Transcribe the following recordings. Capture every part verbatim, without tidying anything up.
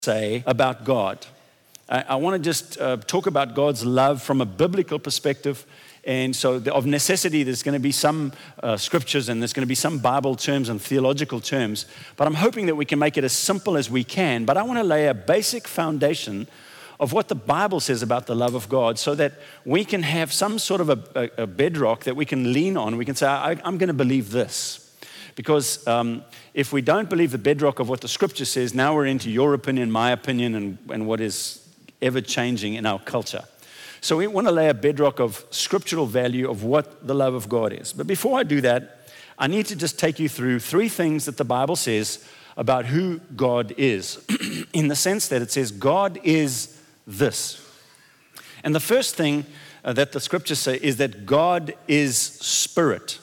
say about God. I, I want to just uh, talk about God's love from a biblical perspective. And so the, of necessity, there's going to be some uh, scriptures and there's going to be some Bible terms and theological terms. But I'm hoping that we can make it as simple as we can. But I want to lay a basic foundation of what the Bible says about the love of God so that we can have some sort of a, a, a bedrock that we can lean on. We can say, I, I'm going to believe this. Because um, if we don't believe the bedrock of what the scripture says, now we're into your opinion, my opinion, and, and what is ever changing in our culture. So we want to lay a bedrock of scriptural value of what the love of God is. But before I do that, I need to just take you through three things that the Bible says about who God is, in the sense that it says God is this. And the first thing uh, that the scriptures say is that God is spirit.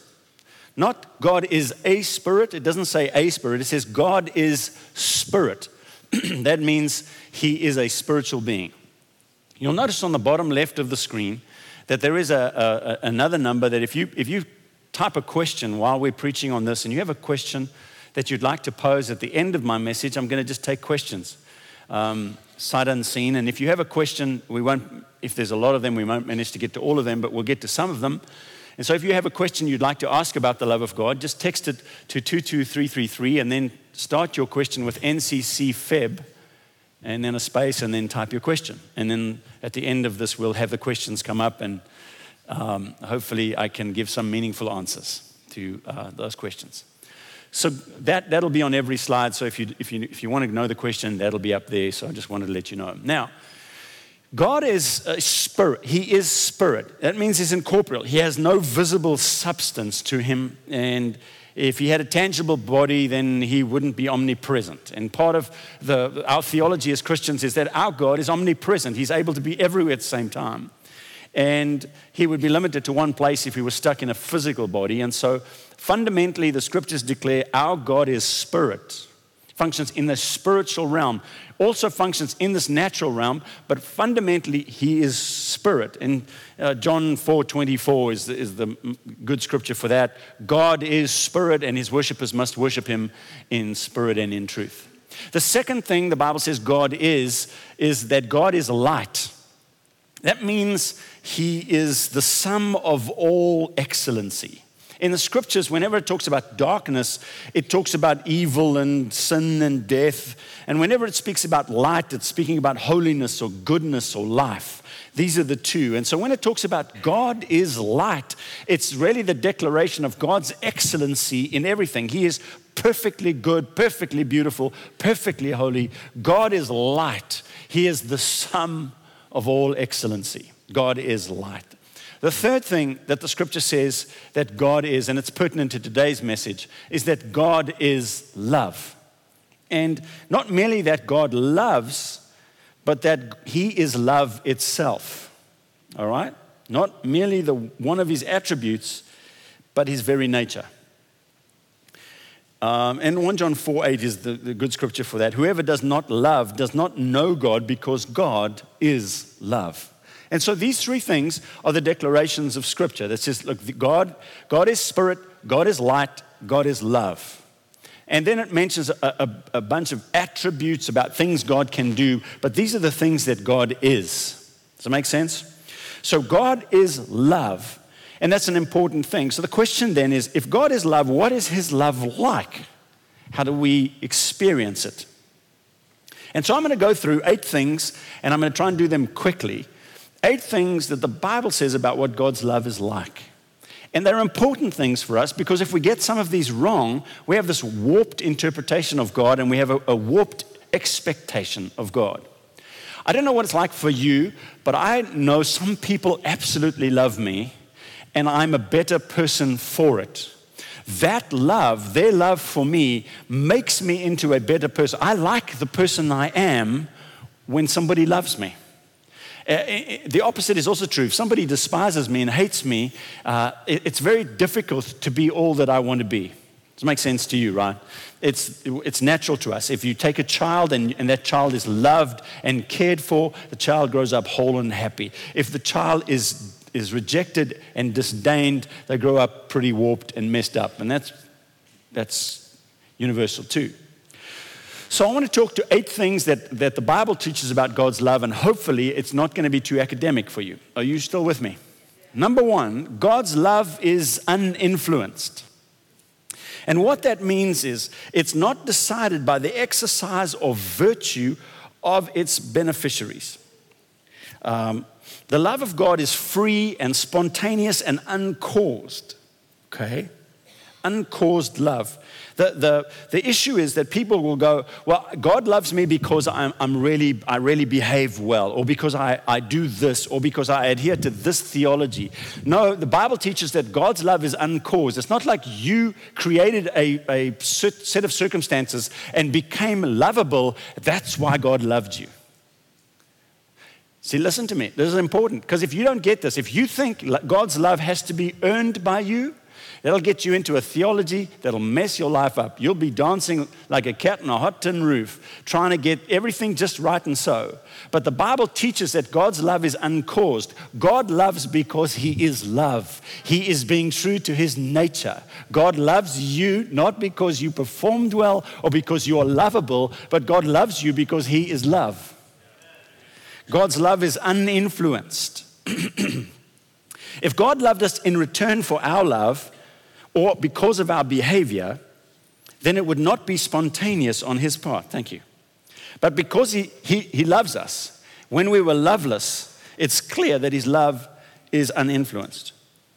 Not God is a spirit. It doesn't say a spirit. It says God is spirit. That means he is a spiritual being. You'll notice on the bottom left of the screen that there is a, a, another number that if you, if you type a question while we're preaching on this and you have a question that you'd like to pose at the end of my message, I'm going to just take questions, um, sight unseen. And if you have a question, we won't, if there's a lot of them, we won't manage to get to all of them, but we'll get to some of them. And so if you have a question you'd like to ask about the love of God, just text it to two two three three three and then start your question with N C C Feb and then a space and then type your question. And then at the end of this, we'll have the questions come up and um, hopefully I can give some meaningful answers to uh, those questions. So that, that'll be on every slide. So if you, if you, if you want to know the question, that'll be up there. So I just wanted to let you know. Now, God is a spirit. He is spirit. That means he's incorporeal. He has no visible substance to him. And if he had a tangible body, then he wouldn't be omnipresent. And part of the, our theology as Christians is that our God is omnipresent. He's able to be everywhere at the same time. And he would be limited to one place if he was stuck in a physical body. And so fundamentally, the scriptures declare our God is spirit. Functions in the spiritual realm, also functions in this natural realm, but fundamentally he is spirit. And uh, John four twenty-four is the, is the good scripture for that. God is spirit and his worshipers must worship him in spirit and in truth. The second thing the Bible says God is, is that God is light. That means he is the sum of all excellency. In the scriptures, whenever it talks about darkness, it talks about evil and sin and death. And whenever it speaks about light, it's speaking about holiness or goodness or life. These are the two. And so when it talks about God is light, it's really the declaration of God's excellency in everything. He is perfectly good, perfectly beautiful, perfectly holy. God is light. He is the sum of all excellency. God is light. The third thing that the scripture says that God is, and it's pertinent to today's message, is that God is love. And not merely that God loves, but that he is love itself. All right? Not merely the one of his attributes, but his very nature. Um, and First John four eight is the, the good scripture for that. Whoever does not love does not know God, because God is love. And so these three things are the declarations of Scripture that says, look, God, God is spirit, God is light, God is love. And then it mentions a, a, a bunch of attributes about things God can do, but these are the things that God is. Does that make sense? So God is love, and that's an important thing. So the question then is, if God is love, what is his love like? How do we experience it? And so I'm going to go through eight things, and I'm going to try and do them quickly. Eight things that the Bible says about what God's love is like. And they're important things for us because if we get some of these wrong, we have this warped interpretation of God and we have a, a warped expectation of God. I don't know what it's like for you, but I know some people absolutely love me and I'm a better person for it. That love, their love for me, makes me into a better person. I like the person I am when somebody loves me. Uh, the opposite is also true. If somebody despises me and hates me, uh, it, it's very difficult to be all that I want to be. Does it make sense to you, right? It's it's natural to us. If you take a child and, and that child is loved and cared for, the child grows up whole and happy. If the child is is rejected and disdained, they grow up pretty warped and messed up. And that's that's universal too. So I want to talk to eight things that, that the Bible teaches about God's love, and hopefully it's not going to be too academic for you. Are you still with me? Number one, God's love is uninfluenced. And what that means is it's not decided by the exercise or virtue of its beneficiaries. Um, the love of God is free and spontaneous and uncaused. Okay? Uncaused love. The, the, the issue is that people will go, well, God loves me because I'm, I'm really, I really behave well, or because I, I do this, or because I adhere to this theology. No, the Bible teaches that God's love is uncaused. It's not like you created a, a set of circumstances and became lovable. That's why God loved you. See, listen to me. This is important, because if you don't get this, if you think God's love has to be earned by you, that'll get you into a theology that'll mess your life up. You'll be dancing like a cat on a hot tin roof, trying to get everything just right and so. But the Bible teaches that God's love is uncaused. God loves because He is love. He is being true to His nature. God loves you not because you performed well or because you are lovable, but God loves you because He is love. God's love is uninfluenced. If God loved us in return for our love, or because of our behavior, then it would not be spontaneous on His part. Thank you. But because he, he, he loves us, when we were loveless, it's clear that His love is uninfluenced.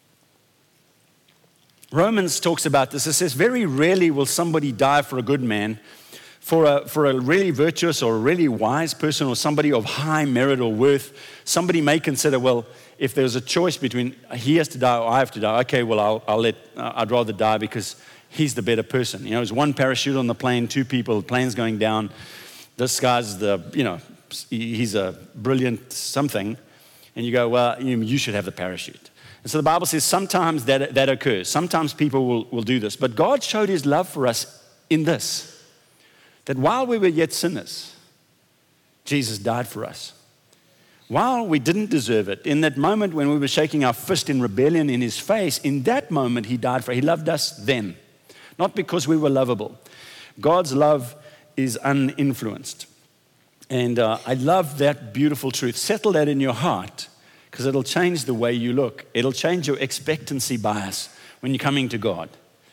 Romans talks about this. It says, very rarely will somebody die for a good man. For a, for a really virtuous or a really wise person, or somebody of high merit or worth, somebody may consider, well, if there's a choice between he has to die or I have to die, okay, well, I'll, I'll let, uh, I'd rather die because he's the better person. You know, there's one parachute on the plane, two people, the plane's going down. This guy's the, you know, he's a brilliant something. And you go, well, you, you should have the parachute. And so the Bible says sometimes that, that occurs. Sometimes people will, will do this. But God showed His love for us in this, that while we were yet sinners, Jesus died for us. While we didn't deserve it, in that moment when we were shaking our fist in rebellion in His face, in that moment He died for us. He loved us then, not because we were lovable. God's love is uninfluenced. And uh, I love that beautiful truth. Settle that in your heart, because it'll change the way you look. It'll change your expectancy bias when you're coming to God.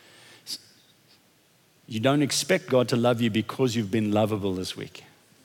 You don't expect God to love you because you've been lovable this week.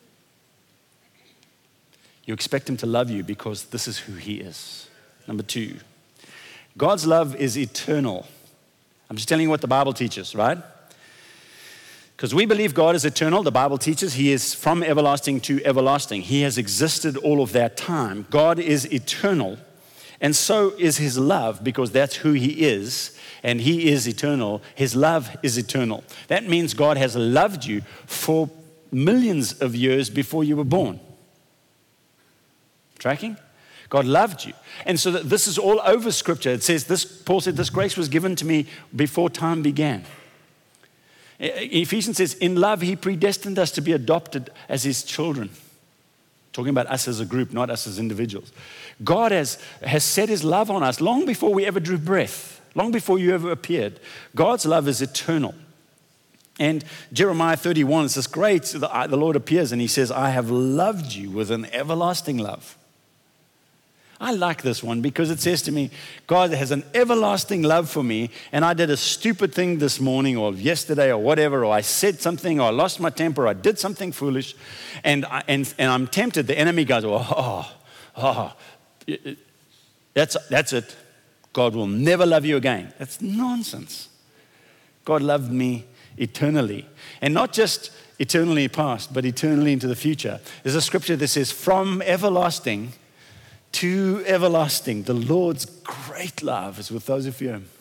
You expect Him to love you because this is who He is. Number two, God's love is eternal. I'm just telling you what the Bible teaches, right? Because we believe God is eternal. The Bible teaches He is from everlasting to everlasting. He has existed all of that time. God is eternal. And so is His love, because that's who He is. And He is eternal. His love is eternal. That means God has loved you for millions of years before you were born. Tracking? God loved you. And so that this is all over Scripture. It says, this, Paul said, this grace was given to me before time began. Ephesians says, in love, He predestined us to be adopted as His children. Talking about us as a group, not us as individuals. God has, has set His love on us long before we ever drew breath, long before you ever appeared. God's love is eternal. And Jeremiah thirty-one, it's this great, the, the Lord appears and He says, I have loved you with an everlasting love. I like this one because it says to me, God has an everlasting love for me, and I did a stupid thing this morning or yesterday or whatever, or I said something, or I lost my temper, or I did something foolish, and, I, and, and I'm tempted. The enemy goes, oh, oh, oh, that's, that's it. God will never love you again. That's nonsense. God loved me eternally, and not just eternally past, but eternally into the future. There's a scripture that says, from everlasting to everlasting, the Lord's great love is with those who fear Him.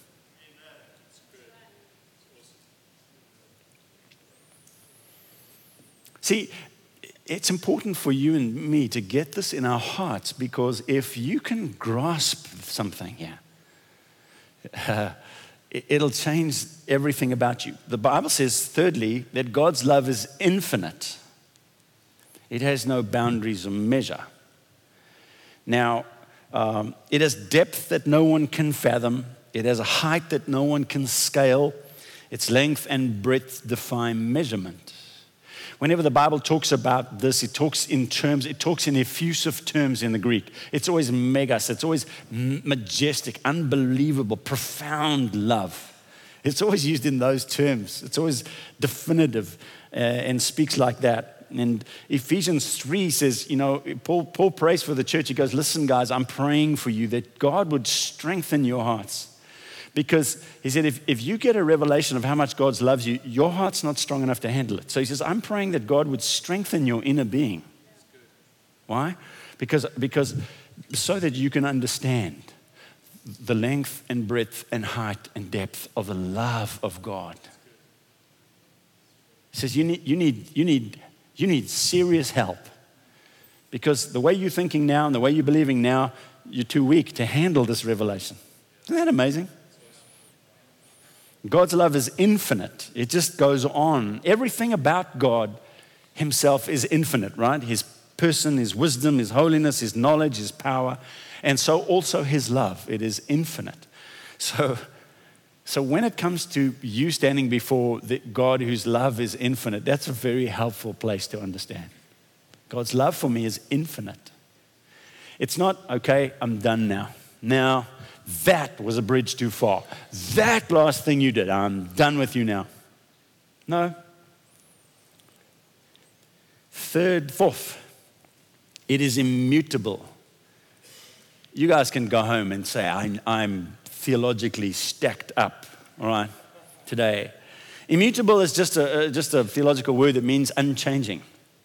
See, it's important for you and me to get this in our hearts, because if you can grasp something here, uh, it'll change everything about you. The Bible says, thirdly, that God's love is infinite. It has no boundaries or measure. Now, um, it has depth that no one can fathom. It has a height that no one can scale. Its length and breadth defy measurement. Whenever the Bible talks about this, it talks in terms, it talks in effusive terms in the Greek. It's always megas, it's always majestic, unbelievable, profound love. It's always used in those terms. It's always definitive uh, and speaks like that. And Ephesians three says, you know, Paul, Paul prays for the church. He goes, listen, guys, I'm praying for you that God would strengthen your hearts. Because he said, if, if you get a revelation of how much God loves you, your heart's not strong enough to handle it. So he says, I'm praying that God would strengthen your inner being. Why? Because, because so that you can understand the length and breadth and height and depth of the love of God. He says, you need, you need, you need, you need serious help. Because the way you're thinking now and the way you're believing now, you're too weak to handle this revelation. Isn't that amazing? God's love is infinite. It just goes on. Everything about God himself is infinite, right? His person, his wisdom, his holiness, his knowledge, his power, and so also his love. It is infinite. So, so when it comes to you standing before the God whose love is infinite, that's a very helpful place to understand. God's love for me is infinite. It's not, okay, I'm done now. Now, that was a bridge too far. That last thing you did, I'm done with you now. No. Third, fourth, it is immutable. You guys can go home and say, I'm, I'm theologically stacked up, all right, today. Immutable is just a, just a theological word that means unchanging.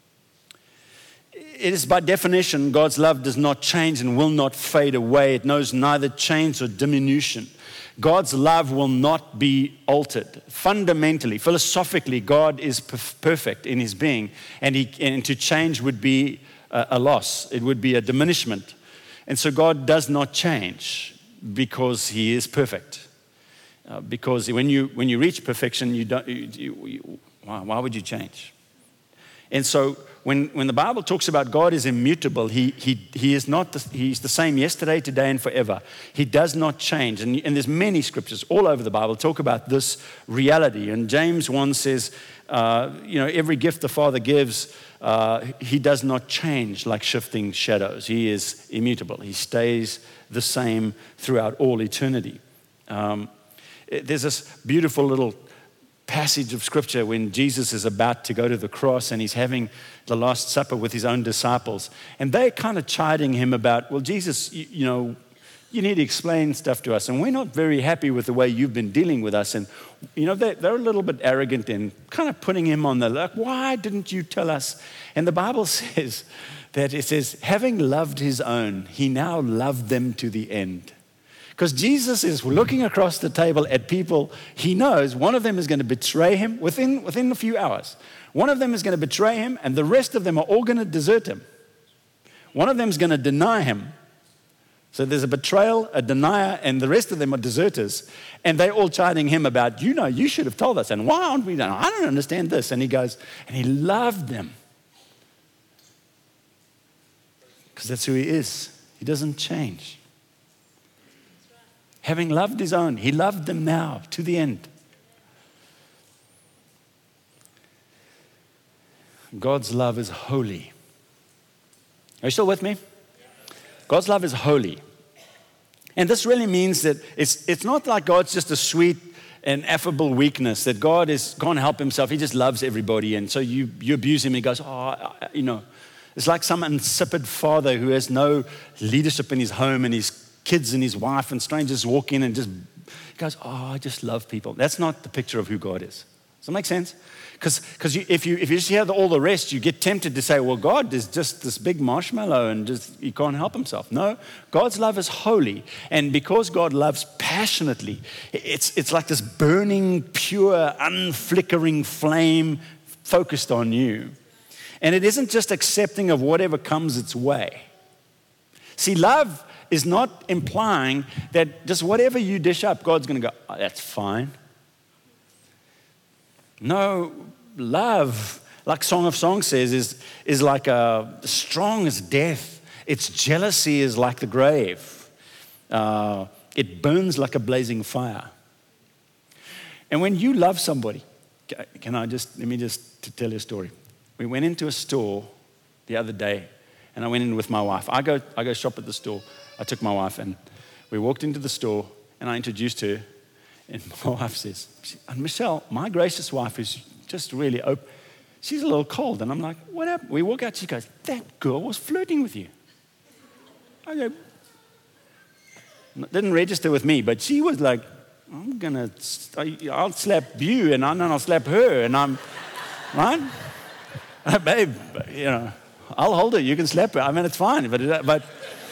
It is by definition, God's love does not change and will not fade away. It knows neither change or diminution. God's love will not be altered. Fundamentally, philosophically, God is perfect in his being, and, he, and to change would be a, a loss. It would be a diminishment. And so God does not change because he is perfect. Uh, because when you, when you reach perfection, you don't, you, you, you, why, why would you change? And so when, when the Bible talks about God is immutable, he, he, he is not the, he's the same yesterday, today, and forever. He does not change. And, and there's many scriptures all over the Bible talk about this reality. And James one says, uh, you know, every gift the Father gives, uh, he does not change like shifting shadows. He is immutable. He stays the same throughout all eternity. Um, there's this beautiful little passage of scripture when Jesus is about to go to the cross and he's having the Last Supper with his own disciples. And they're kind of chiding him about, well, Jesus, you, you know, you need to explain stuff to us. And we're not very happy with the way you've been dealing with us. And, you know, they're, they're a little bit arrogant and kind of putting him on the, like, why didn't you tell us? And the Bible says that it says, having loved his own, he now loved them to the end. Because Jesus is looking across the table at people he knows one of them is going to betray him within, within a few hours. One of them is going to betray him, and the rest of them are all going to desert him. One of them is going to deny him. So there's a betrayal, a denier, and the rest of them are deserters. And they're all chiding him about, you know, you should have told us. And why aren't we done? I don't understand this. And he goes, and he loved them. Because that's who he is. He doesn't change. Having loved his own, he loved them now to the end. God's love is holy. Are you still with me? God's love is holy. And this really means that it's, it's not like God's just a sweet and affable weakness, that God is, can't help himself. He just loves everybody. And so you, you abuse him and he goes, oh, you know. It's like some insipid father who has no leadership in his home and his kids and his wife and strangers walk in and just he goes, oh, I just love people. That's not the picture of who God is. Does that make sense? Because because if you if you just hear the, all the rest, you get tempted to say, well, God is just this big marshmallow and just he can't help himself. No, God's love is holy, and because God loves passionately, it's it's like this burning, pure, unflickering flame focused on you, and it isn't just accepting of whatever comes its way. See, love is not implying that just whatever you dish up, God's going to go, oh, that's fine. No, love, like Song of Songs says, is, is like a strong as death. Its jealousy is like the grave. Uh, it burns like a blazing fire. And when you love somebody, can I just, let me just tell you a story. we went into a store the other day, and I went in with my wife. I go, I go shop at the store. I took my wife, and we walked into the store, and I introduced her, and my wife says, and Michelle, my gracious wife is just really open. She's a little cold, and I'm like, what happened? We walk out, she goes, that girl was flirting with you. I go, didn't register with me, but she was like, I'm gonna, I'll slap you, and then I'll slap her, and I'm, right? Uh, babe, you know, I'll hold her, you can slap her. I mean, it's fine, but, but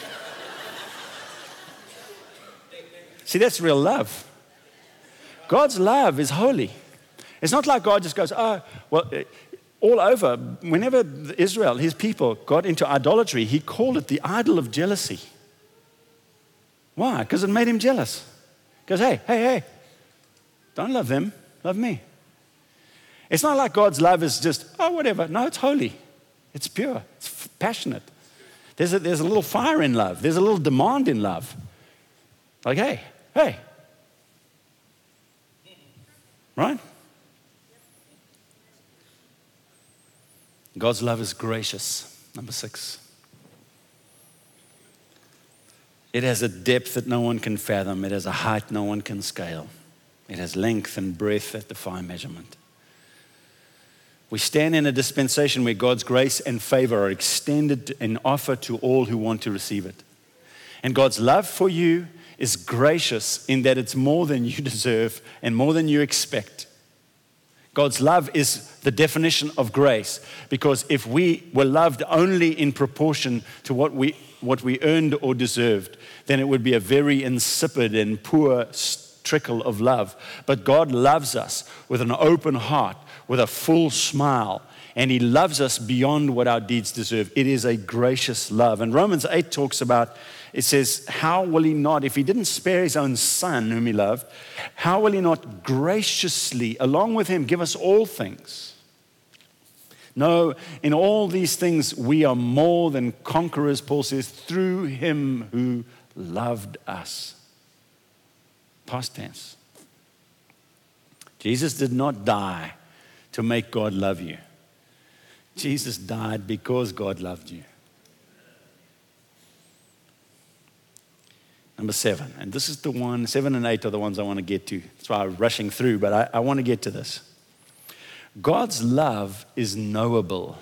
see, that's real love. God's love is holy. It's not like God just goes, oh, well, all over, whenever Israel, his people, got into idolatry, he called it the idol of jealousy. Why? Because it made him jealous. He goes, hey, hey, hey, don't love them, love me. It's not like God's love is just, oh, whatever. No, it's holy. It's pure. It's passionate. There's a, there's a little fire in love. There's a little demand in love. Like, hey, hey. Right? God's love is gracious. Number six. It has a depth that no one can fathom. It has a height no one can scale. It has length and breadth that defy measurement. We stand in a dispensation where God's grace and favor are extended and offered to all who want to receive it. And God's love for you is gracious in that it's more than you deserve and more than you expect. God's love is the definition of grace, because if we were loved only in proportion to what we what we earned or deserved, then it would be a very insipid and poor trickle of love. But God loves us with an open heart, with a full smile, and he loves us beyond what our deeds deserve. It is a gracious love. And Romans eight talks about, it says, how will he not, if he didn't spare his own son whom he loved, how will he not graciously, along with him, give us all things? No, in all these things we are more than conquerors, Paul says, through him who loved us. Past tense. Jesus did not die to make God love you. Jesus died because God loved you. Number seven, and this is the one, seven and eight are the ones I want to get to. That's why I'm rushing through, but I, I want to get to this. God's love is knowable.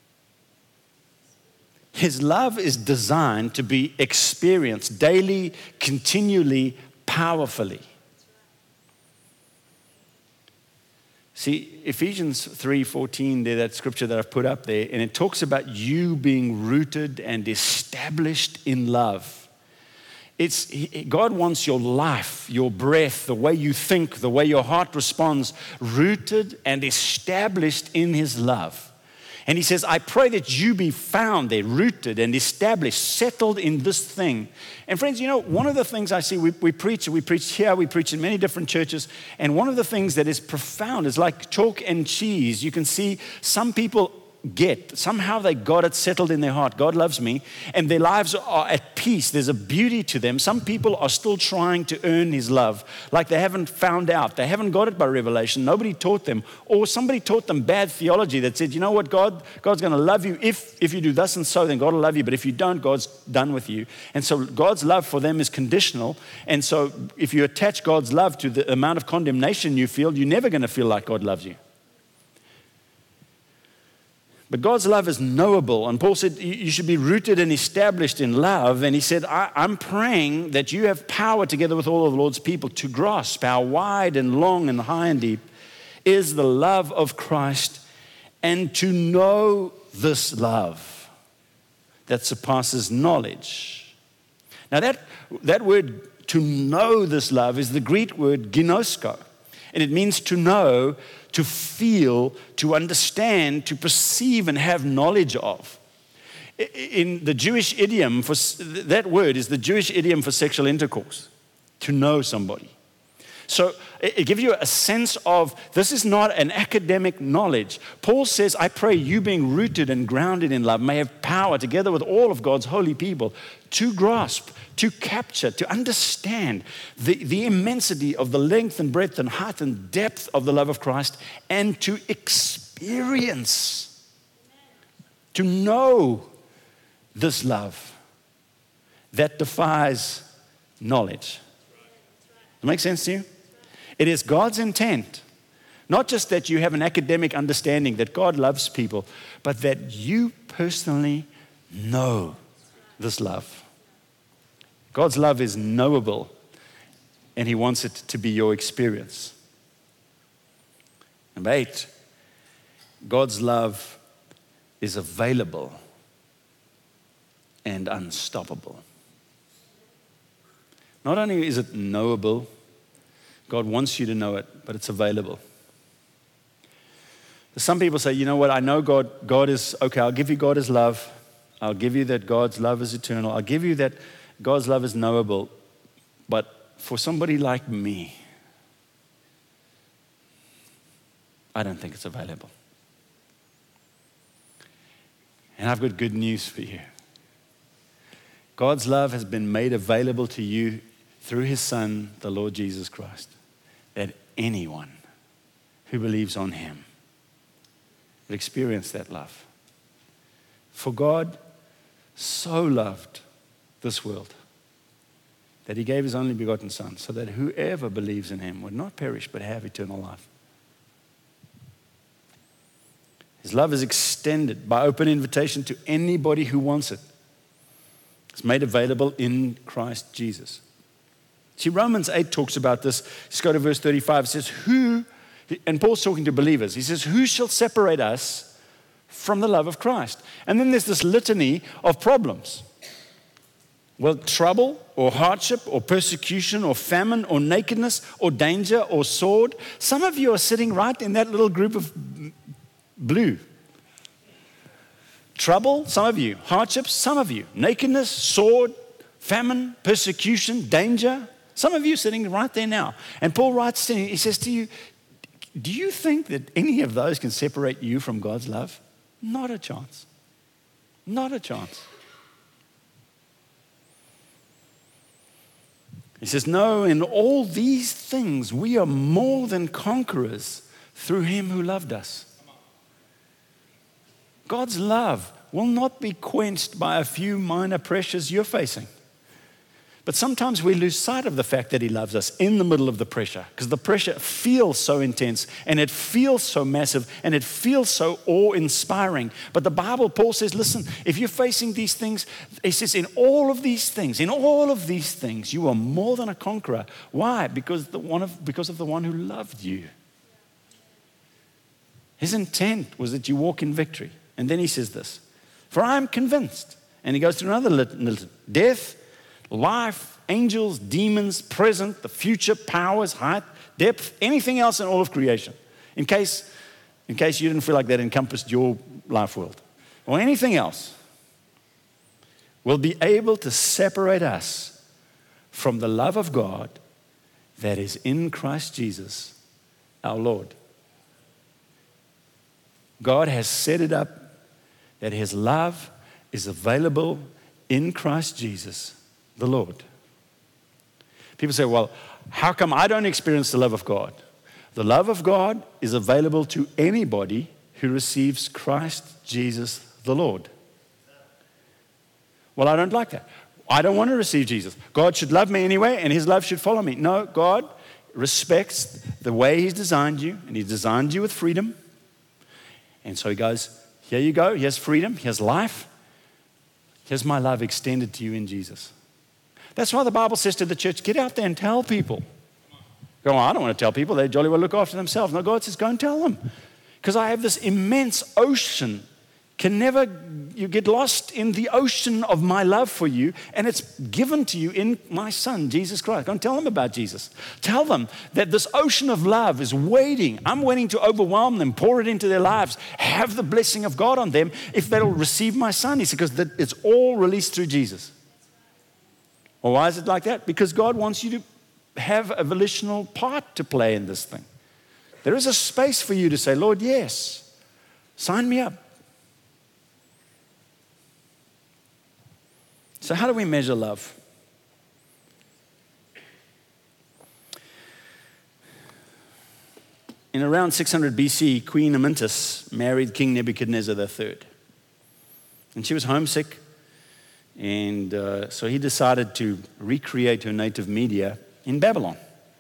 His love is designed to be experienced daily, continually, powerfully. See, Ephesians three fourteen, there, that scripture that I've put up there, and it talks about you being rooted and established in love. It's, God wants your life, your breath, the way you think, the way your heart responds, rooted and established in his love. And he says, I pray that you be found there, rooted and established, settled in this thing. And friends, you know, one of the things I see, we, we preach, we preach here, we preach in many different churches, and one of the things that is profound is like chalk and cheese. You can see some people get, somehow they got it settled in their heart. God loves me, and their lives are at peace. There's a beauty to them. Some people are still trying to earn his love, like they haven't found out. They haven't got it by revelation. Nobody taught them, or somebody taught them bad theology that said, you know what, God, God's going to love you. If, if you do thus and so, then God will love you. But if you don't, God's done with you. And so God's love for them is conditional. And so if you attach God's love to the amount of condemnation you feel, you're never going to feel like God loves you. But God's love is knowable. And Paul said you should be rooted and established in love. And he said, I, I'm praying that you have power together with all of the Lord's people to grasp how wide and long and high and deep is the love of Christ, and to know this love that surpasses knowledge. Now that, that word, to know this love, is the Greek word ginosko. And it means to know, to feel, to understand, to perceive and have knowledge of. In the Jewish idiom, for that word is the Jewish idiom for sexual intercourse, to know somebody. So it gives you a sense of, this is not an academic knowledge. Paul says, I pray you being rooted and grounded in love may have power together with all of God's holy people to grasp, to capture, to understand the, the immensity of the length and breadth and height and depth of the love of Christ, and to experience To know this love that defies knowledge. Does that make sense to you? It is God's intent, not just that you have an academic understanding that God loves people, but that you personally know this love. God's love is knowable, and He wants it to be your experience. Number eight, God's love is available and unstoppable. Not only is it knowable, God wants you to know it, but it's available. Some people say, you know what, I know God, God is, okay, I'll give you God is love. I'll give you that God's love is eternal. I'll give you that God's love is knowable. But for somebody like me, I don't think it's available. And I've got good news for you. God's love has been made available to you through His Son, the Lord Jesus Christ, that anyone who believes on Him will experience that love. For God so loved this world that He gave His only begotten Son, so that whoever believes in Him would not perish but have eternal life. His love is extended by open invitation to anybody who wants it. It's made available in Christ Jesus. See, Romans eight talks about this. Let's go to verse thirty-five. It says, who, and Paul's talking to believers. He says, who shall separate us from the love of Christ? And then there's this litany of problems. Well, trouble or hardship or persecution or famine or nakedness or danger or sword. Some of you are sitting right in that little group of blue. Trouble, some of you. Hardships, some of you. Nakedness, sword, famine, persecution, danger. Some of you sitting right there now. And Paul writes to you, he says to you, do you think that any of those can separate you from God's love? Not a chance. Not a chance. He says, no, in all these things we are more than conquerors through Him who loved us. God's love will not be quenched by a few minor pressures you're facing. But sometimes we lose sight of the fact that He loves us in the middle of the pressure, because the pressure feels so intense and it feels so massive and it feels so awe-inspiring. But the Bible, Paul says, listen, if you're facing these things, he says, in all of these things, in all of these things, you are more than a conqueror. Why? Because the one of, because of the one who loved you. His intent was that you walk in victory. And then he says this, for I am convinced, and he goes through another litany, death, life, angels, demons, present, the future, powers, height, depth, anything else in all of creation. In case, in case you didn't feel like that encompassed your life world, or anything else, will be able to separate us from the love of God that is in Christ Jesus, our Lord. God has set it up that His love is available in Christ Jesus, the Lord. People say, well, how come I don't experience the love of God? The love of God is available to anybody who receives Christ Jesus, the Lord. Well, I don't like that. I don't want to receive Jesus. God should love me anyway, and His love should follow me. No, God respects the way He's designed you, and He's designed you with freedom. And so He goes, here you go, here's freedom, here's life. Here's my love extended to you in Jesus. That's why the Bible says to the church, get out there and tell people. Go, I don't want to tell people, they jolly well look after themselves. No, God says, go and tell them. Because I have this immense ocean. Can never, you get lost in the ocean of my love for you, and it's given to you in my Son, Jesus Christ. Go and tell them about Jesus. Tell them that this ocean of love is waiting. I'm waiting to overwhelm them, pour it into their lives, have the blessing of God on them if they'll receive my Son. He said, because it's all released through Jesus. Well, why is it like that? Because God wants you to have a volitional part to play in this thing. There is a space for you to say, Lord, yes, sign me up. So how do we measure love? In around six hundred B C, Queen Amyntas married King Nebuchadnezzar the third. And she was homesick. And uh, so he decided to recreate her native media in Babylon.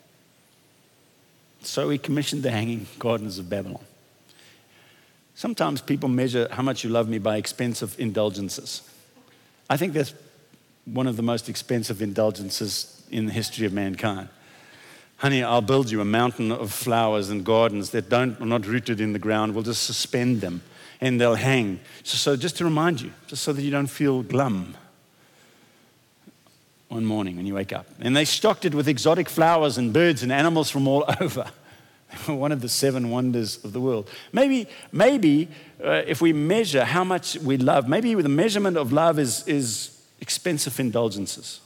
So he commissioned the Hanging Gardens of Babylon. Sometimes people measure how much you love me by expensive indulgences. I think that's one of the most expensive indulgences in the history of mankind. Honey, I'll build you a mountain of flowers and gardens that don't, are not rooted in the ground. We'll just suspend them and they'll hang. So, so just to remind you, just so that you don't feel glum one morning when you wake up. And they stocked it with exotic flowers and birds and animals from all over. They were one of the seven wonders of the world. Maybe, maybe uh, if we measure how much we love, maybe the measurement of love is, is expensive indulgences.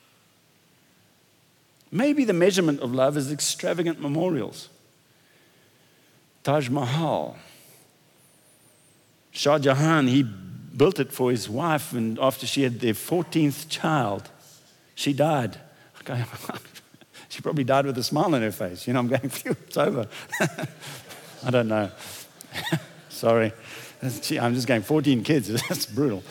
Maybe the measurement of love is extravagant memorials. Taj Mahal. Shah Jahan, he built it for his wife, and after she had their fourteenth child, she died. Okay. She probably died with a smile on her face. You know, I'm going, phew, it's over. I don't know. Sorry. I'm just going, fourteen kids. That's brutal.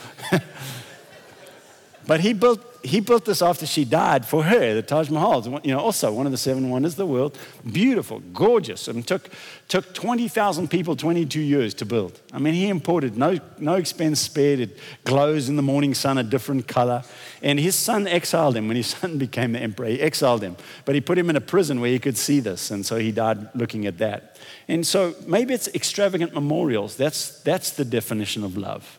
But he built he built this after she died for her, the Taj Mahal. You know, also one of the seven wonders of the world. Beautiful, gorgeous. And took took twenty thousand people twenty-two years to build. I mean, he imported, no, no expense spared. It glows in the morning sun a different color. And his son exiled him. When his son became the emperor, he exiled him. But he put him in a prison where he could see this. And so he died looking at that. And so maybe it's extravagant memorials. That's, that's the definition of love.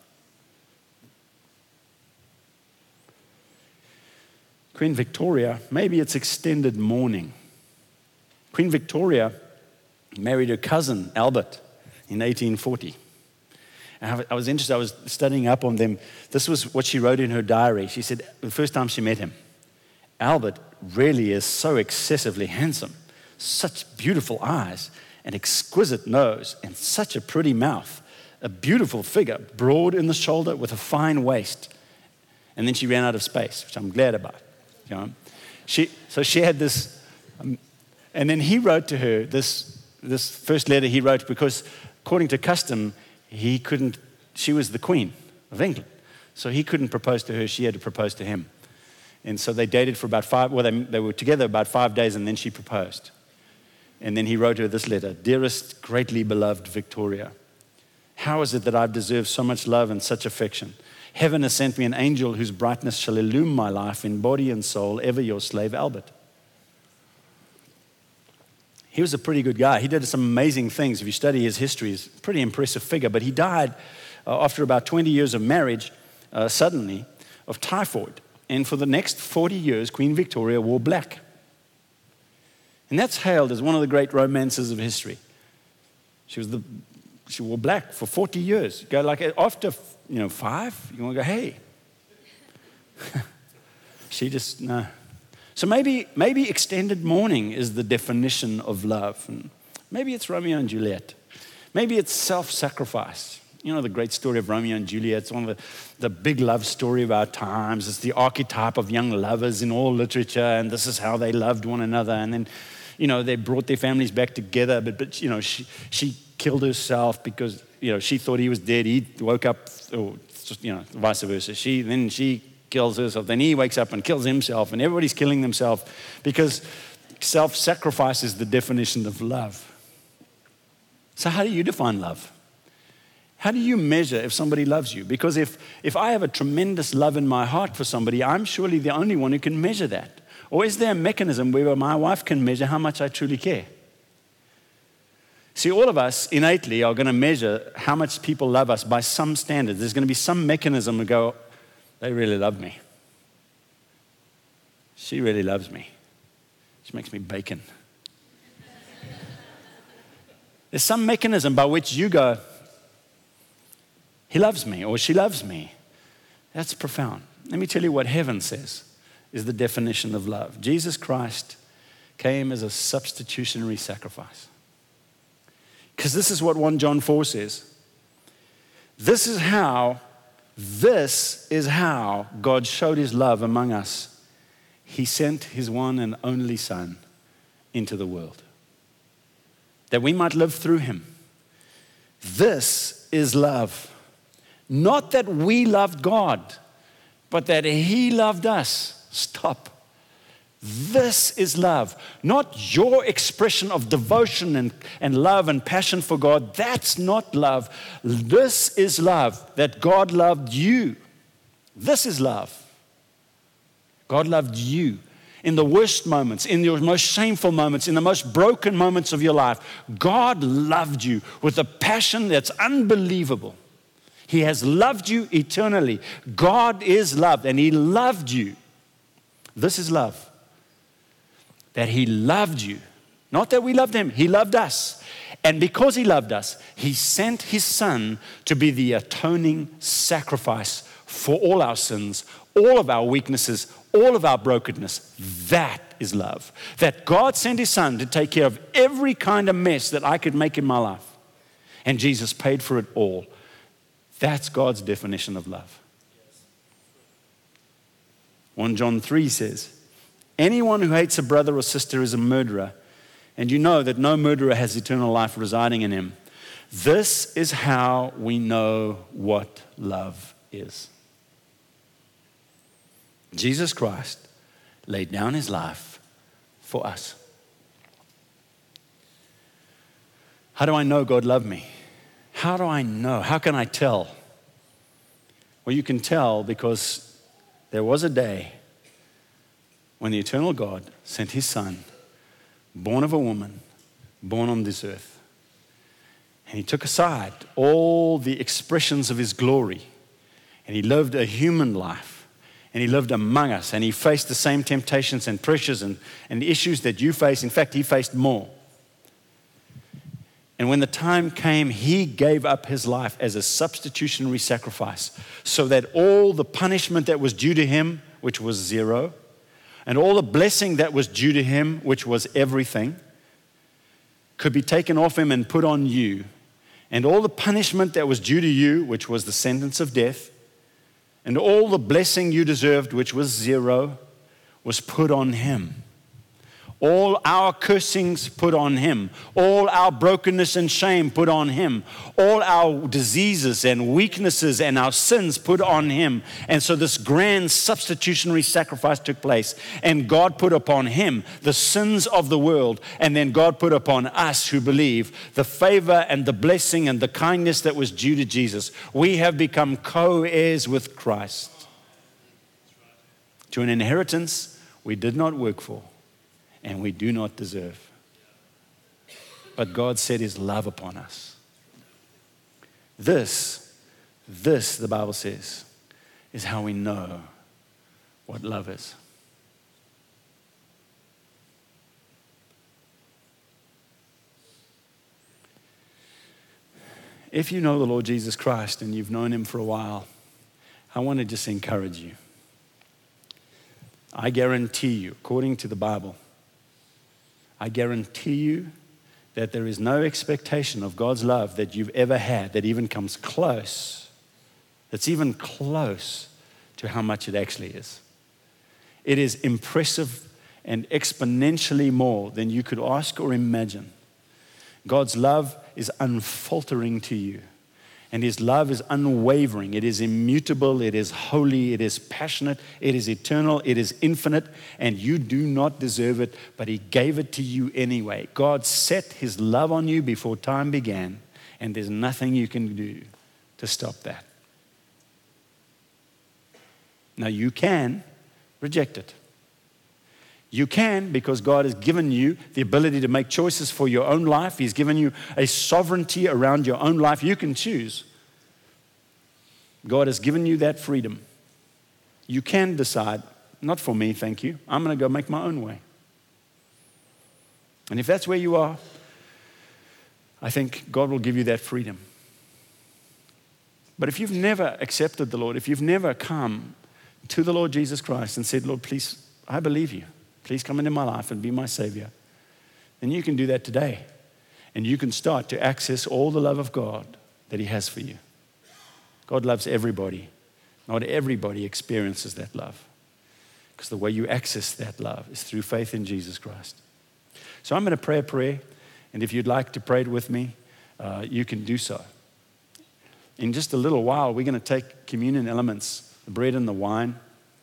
Queen Victoria, maybe it's extended mourning. Queen Victoria married her cousin, Albert, in eighteen forty. And I was interested, I was studying up on them. This was what she wrote in her diary. She said, the first time she met him, Albert really is so excessively handsome, such beautiful eyes, an exquisite nose, and such a pretty mouth, a beautiful figure, broad in the shoulder with a fine waist. And then she ran out of space, which I'm glad about. You know? She, so she had this, um, and then he wrote to her this, this first letter he wrote because according to custom, he couldn't, she was the Queen of England. So he couldn't propose to her, she had to propose to him. And so they dated for about five, well, they, they were together about five days and then she proposed. And then he wrote her this letter, "Dearest, greatly beloved Victoria, how is it that I've deserved so much love and such affection? Heaven has sent me an angel whose brightness shall illumine my life in body and soul, ever your slave, Albert." He was a pretty good guy. He did some amazing things. If you study his history, he's a pretty impressive figure. But he died uh, after about twenty years of marriage, uh, suddenly, of typhoid. And for the next forty years, Queen Victoria wore black. And that's hailed as one of the great romances of history. She was the, she wore black for forty years. Go like after, you know, five, you want to go, hey. She just, no. So maybe, maybe extended mourning is the definition of love. And maybe it's Romeo and Juliet. Maybe it's self-sacrifice. You know the great story of Romeo and Juliet. It's one of the, the big love story of our times. It's the archetype of young lovers in all literature, and this is how they loved one another. And then, you know, they brought their families back together, but, but you know, she, she killed herself because, you know, she thought he was dead. He woke up, or, you know, vice versa. She, then she kills herself. Then he wakes up and kills himself, and everybody's killing themselves because self-sacrifice is the definition of love. So how do you define love? How do you measure if somebody loves you? Because if, if I have a tremendous love in my heart for somebody, I'm surely the only one who can measure that. Or is there a mechanism where my wife can measure how much I truly care? See, all of us innately are going to measure how much people love us by some standard. There's going to be some mechanism to go, they really love me. She really loves me. She makes me bacon. There's some mechanism by which you go, he loves me or she loves me. That's profound. Let me tell you what heaven says is the definition of love. Jesus Christ came as a substitutionary sacrifice. Because this is what First John four says. This is how, this is how God showed his love among us. He sent his one and only Son into the world, that we might live through him. This is love. Not that we loved God, but that he loved us. Stop. This is love. Not your expression of devotion and, and love and passion for God. That's not love. This is love, that God loved you. This is love. God loved you in the worst moments, in your most shameful moments, in the most broken moments of your life. God loved you with a passion that's unbelievable. He has loved you eternally. God is love, and he loved you. This is love. That he loved you. Not that we loved him, he loved us. And because he loved us, he sent his son to be the atoning sacrifice for all our sins, all of our weaknesses, all of our brokenness. That is love. That God sent his son to take care of every kind of mess that I could make in my life. And Jesus paid for it all. That's God's definition of love. First John three says, anyone who hates a brother or sister is a murderer, and you know that no murderer has eternal life residing in him. This is how we know what love is. Jesus Christ laid down his life for us. How do I know God loved me? How do I know? How can I tell? Well, you can tell because there was a day when the eternal God sent his son, born of a woman, born on this earth. And he took aside all the expressions of his glory, and he lived a human life. And he lived among us, and he faced the same temptations and pressures and, and issues that you face. In fact, he faced more. And when the time came, he gave up his life as a substitutionary sacrifice so that all the punishment that was due to him, which was zero, and all the blessing that was due to him, which was everything, could be taken off him and put on you. And all the punishment that was due to you, which was the sentence of death, and all the blessing you deserved, which was zero, was put on him. All our cursings put on him. All our brokenness and shame put on him. All our diseases and weaknesses and our sins put on him. And so this grand substitutionary sacrifice took place. And God put upon him the sins of the world. And then God put upon us who believe the favor and the blessing and the kindness that was due to Jesus. We have become co-heirs with Christ to an inheritance we did not work for and we do not deserve. But God set his love upon us. This, this, the Bible says, is how we know what love is. If you know the Lord Jesus Christ and you've known him for a while, I want to just encourage you. I guarantee you, according to the Bible, I guarantee you that there is no expectation of God's love that you've ever had that even comes close, that's even close to how much it actually is. It is impressive and exponentially more than you could ask or imagine. God's love is unfaltering to you. And his love is unwavering. It is immutable. It is holy. It is passionate. It is eternal. It is infinite. And you do not deserve it, but he gave it to you anyway. God set his love on you before time began, and there's nothing you can do to stop that. Now you can reject it. You can, because God has given you the ability to make choices for your own life. He's given you a sovereignty around your own life. You can choose. God has given you that freedom. You can decide, not for me, thank you. I'm going to go make my own way. And if that's where you are, I think God will give you that freedom. But if you've never accepted the Lord, if you've never come to the Lord Jesus Christ and said, Lord, please, I believe you. Please come into my life and be my Savior. Then you can do that today. And you can start to access all the love of God that he has for you. God loves everybody. Not everybody experiences that love. Because the way you access that love is through faith in Jesus Christ. So I'm going to pray a prayer. And if you'd like to pray it with me, uh, you can do so. in just a little while, we're going to take communion elements, the bread and the wine.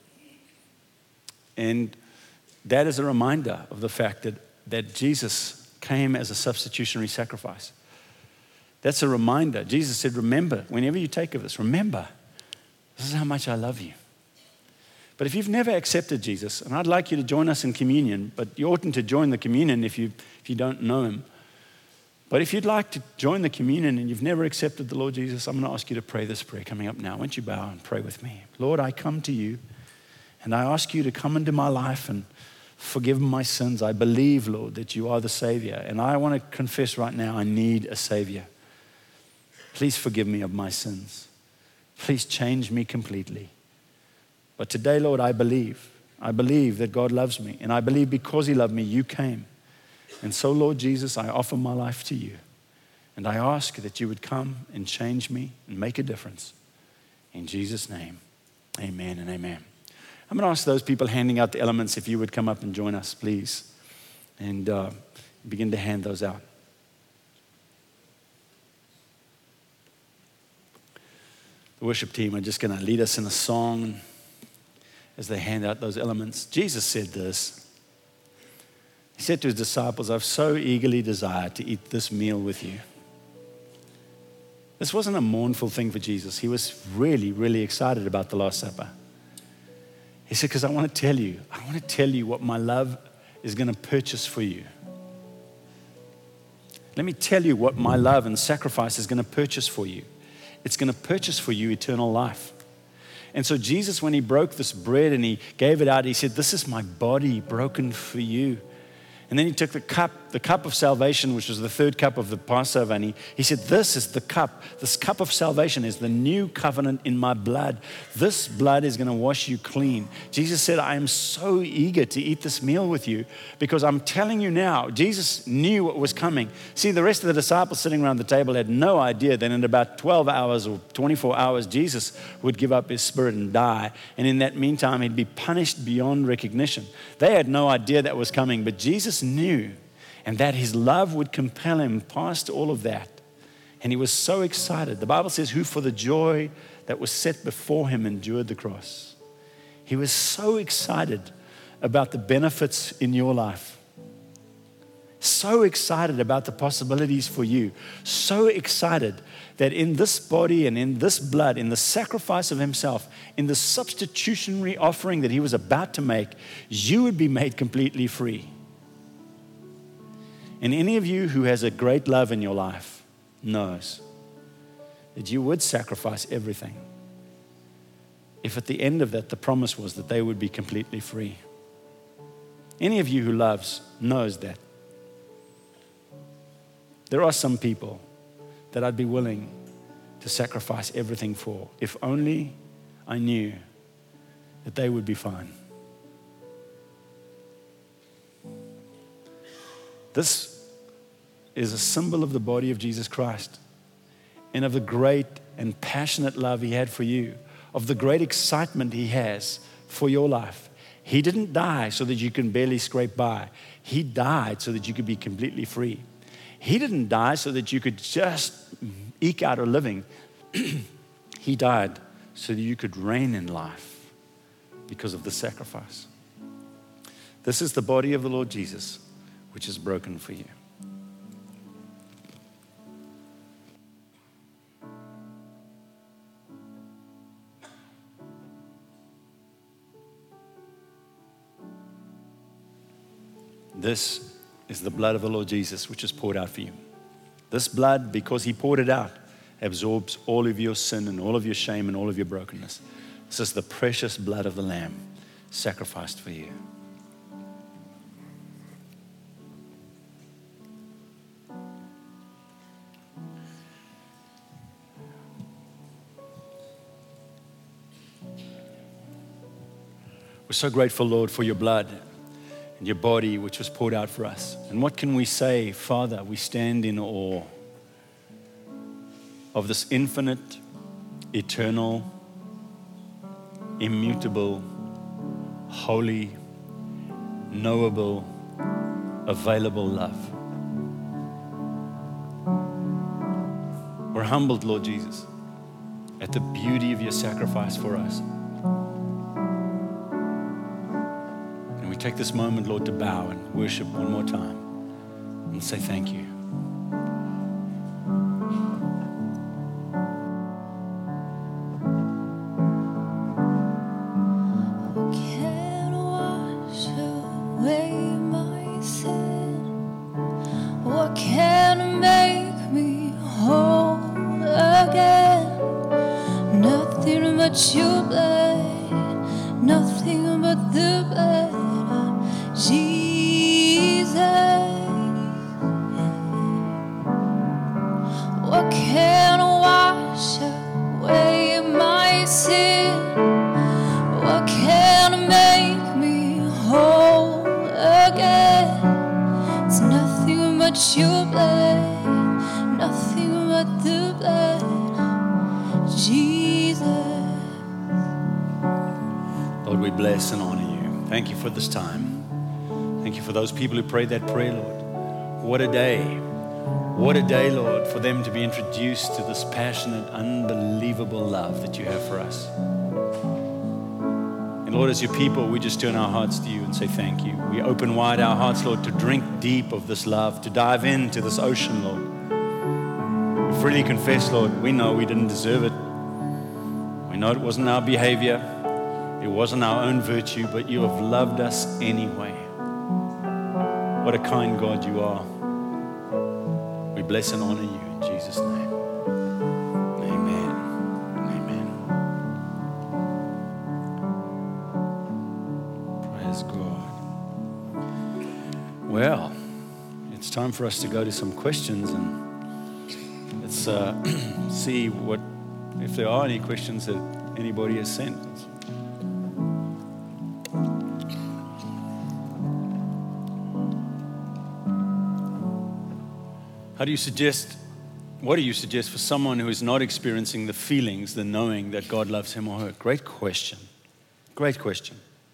And that is a reminder of the fact that, that Jesus came as a substitutionary sacrifice. That's a reminder. Jesus said, remember, whenever you take of this, remember, this is how much I love you. But if you've never accepted Jesus, and I'd like you to join us in communion, but you oughtn't to join the communion if you, if you don't know him. But if you'd like to join the communion and you've never accepted the Lord Jesus, I'm going to ask you to pray this prayer coming up now. Won't you bow and pray with me? Lord, I come to you, and I ask you to come into my life and forgive my sins. I believe, Lord, that you are the Savior, and I want to confess right now I need a Savior. Please forgive me of my sins. Please change me completely. But today, Lord, I believe. I believe that God loves me. And I believe because he loved me, you came. And so, Lord Jesus, I offer my life to you. And I ask that you would come and change me and make a difference. In Jesus' name, amen and amen. I'm going to ask those people handing out the elements if you would come up and join us, please. And uh, begin to hand those out. The worship team are just going to lead us in a song as they hand out those elements. Jesus said this. He said to his disciples, I've so eagerly desired to eat this meal with you. This wasn't a mournful thing for Jesus. He was really, really excited about the Last Supper. He said, because I want to tell you, I want to tell you what my love is going to purchase for you. Let me tell you what my love and sacrifice is going to purchase for you. It's going to purchase for you eternal life. And so Jesus, when he broke this bread and he gave it out, he said, this is my body broken for you. And then he took the cup, the cup of salvation, which was the third cup of the Passover, and he, he said, this is the cup. This cup of salvation is the new covenant in my blood. This blood is going to wash you clean. Jesus said, I am so eager to eat this meal with you because I'm telling you now, Jesus knew what was coming. See, the rest of the disciples sitting around the table had no idea that in about twelve hours or twenty-four hours, Jesus would give up his spirit and die. And in that meantime, he'd be punished beyond recognition. They had no idea that was coming, but Jesus knew, and that his love would compel him past all of that. And he was so excited. The Bible says, who for the joy that was set before him endured the cross. He was so excited about the benefits in your life. So excited about the possibilities for you. So excited that in this body and in this blood, in the sacrifice of himself, in the substitutionary offering that he was about to make, you would be made completely free. And any of you who has a great love in your life knows that you would sacrifice everything if at the end of that the promise was that they would be completely free. Any of you who loves knows that. There are some people that I'd be willing to sacrifice everything for if only I knew that they would be fine. This is a symbol of the body of Jesus Christ and of the great and passionate love he had for you, of the great excitement he has for your life. He didn't die so that you can barely scrape by. He died so that you could be completely free. He didn't die so that you could just eke out a living. He died so that you could reign in life because of the sacrifice. This is the body of the Lord Jesus, which is broken for you. This is the blood of the Lord Jesus, which is poured out for you. This blood, because he poured it out, absorbs all of your sin and all of your shame and all of your brokenness. This is the precious blood of the Lamb sacrificed for you. We're so grateful, Lord, for your blood and your body, which was poured out for us. And what can we say? Father, we stand in awe of this infinite, eternal, immutable, holy, knowable, available love. We're humbled, Lord Jesus. at the beauty of your sacrifice for us. And we take this moment, Lord, to bow and worship one more time and say thank you. Your blood, nothing but the blood of Jesus. What can wash away my sin? What can make me whole again? It's nothing but your blood, nothing but the blood of Jesus. Lord, we bless and honor you. Thank you for this time. Thank you for those people who prayed that prayer, Lord. What a day. What a day, Lord, for them to be introduced to this passionate, unbelievable love that you have for us. And Lord, as your people, we just turn our hearts to you and say thank you. We open wide our hearts, Lord, to drink deep of this love, to dive into this ocean, Lord. We freely confess, Lord, we know we didn't deserve it. We know it wasn't our behavior. It wasn't our own virtue, but you have loved us anyway. What a kind God you are. We bless and honor you in Jesus' name. Amen. Amen. Praise God. Well, it's time for us to go to some questions, and let's uh, see what, if there are any questions that anybody has sent. How do you suggest, what do you suggest for someone who is not experiencing the feelings, the knowing that God loves him or her? Great question. Great question.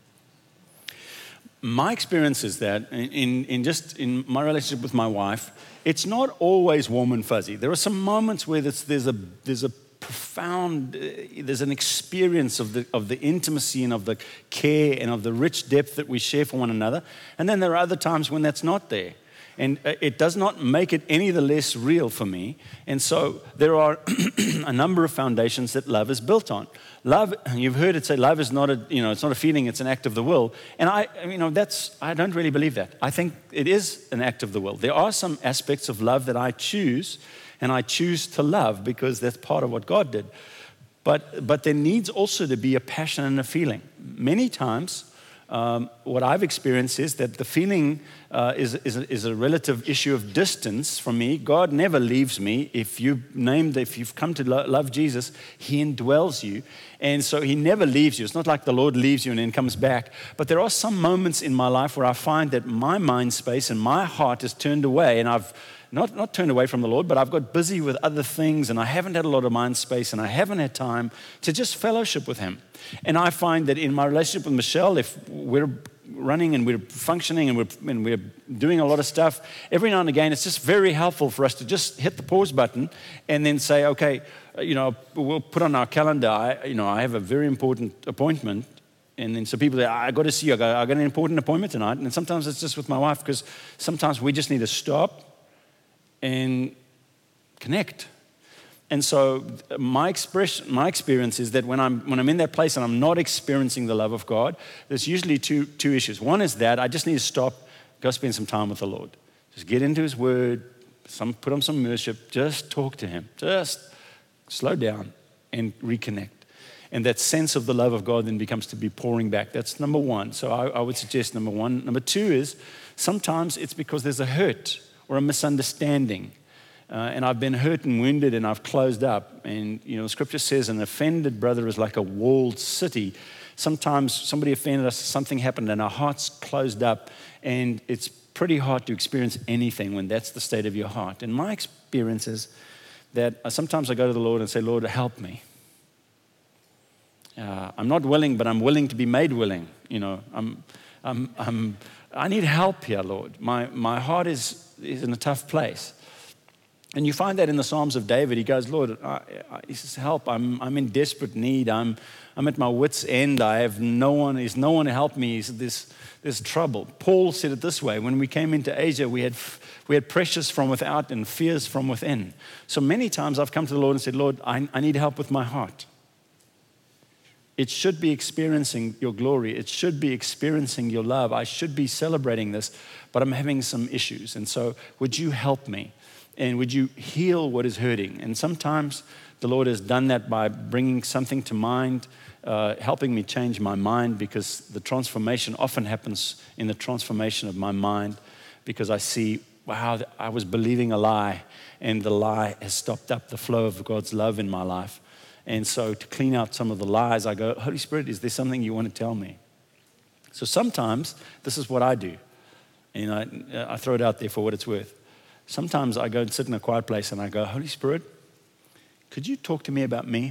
My experience is that in, in, in just in my relationship with my wife, it's not always warm and fuzzy. There are some moments where there's, there's a there's a profound, uh, there's an experience of the of the intimacy and of the care and of the rich depth that we share for one another. And then there are other times when that's not there. And it does not make it any the less real for me. And so there are a number of foundations that love is built on. Love, you've heard it say, love is not a, you know, it's not a feeling, it's an act of the will. And I, you know, that's, I don't really believe that. I think it is an act of the will. There are some aspects of love that I choose, and I choose to love because that's part of what God did. But, but there needs also to be a passion and a feeling. Many times, Um, what I've experienced is that the feeling uh, is, is, a, is a relative issue of distance from me. God never leaves me. If you've named, if you've come to lo- love Jesus, He indwells you. And so He never leaves you. It's not like the Lord leaves you and then comes back. But there are some moments in my life where I find that my mind space and my heart is turned away, and I've Not, not turned away from the Lord, but I've got busy with other things, and I haven't had a lot of mind space, and I haven't had time to just fellowship with Him. And I find that in my relationship with Michelle, if we're running and we're functioning and we're, and we're doing a lot of stuff, every now and again, it's just very helpful for us to just hit the pause button and then say, okay, you know, we'll put on our calendar, I, you know, I have a very important appointment. And then so people say, I got to see you, I got, I got an important appointment tonight. And sometimes it's just with my wife, because sometimes we just need to stop and connect. And so my expression, my experience is that when I'm when I'm in that place and I'm not experiencing the love of God, there's usually two two issues. One is that I just need to stop, go spend some time with the Lord. Just get into His Word, some put on some worship, just talk to Him. Just slow down and reconnect. And that sense of the love of God then becomes to be pouring back. That's number one. So I, I would suggest number one. Number two is sometimes it's because there's a hurt or a misunderstanding. Uh, and I've been hurt and wounded and I've closed up. And, you know, Scripture says an offended brother is like a walled city. Sometimes somebody offended us, something happened and our heart's closed up. And it's pretty hard to experience anything when that's the state of your heart. And my experience is that sometimes I go to the Lord and say, Lord, help me. Uh, I'm not willing, but I'm willing to be made willing. You know, I'm, I'm, I'm, I need help here, Lord. My, my heart is, is in a tough place. And you find that in the Psalms of David. He goes, Lord, I, I, he says, help, I'm, I'm in desperate need. I'm, I'm at my wit's end. I have no one, there's no one to help me. He said, there's, there's trouble. Paul said it this way, when we came into Asia, we had, we had pressures from without and fears from within. So many times I've come to the Lord and said, Lord, I, I need help with my heart. It should be experiencing your glory. It should be experiencing your love. I should be celebrating this, but I'm having some issues. And so would you help me? And would you heal what is hurting? And sometimes the Lord has done that by bringing something to mind, uh, helping me change my mind, because the transformation often happens in the transformation of my mind, because I see, wow, I was believing a lie, and the lie has stopped up the flow of God's love in my life. And so to clean out some of the lies, I go, Holy Spirit, is there something you want to tell me? So sometimes this is what I do. And I, I throw it out there for what it's worth. Sometimes I go and sit in a quiet place and I go, Holy Spirit, could you talk to me about me?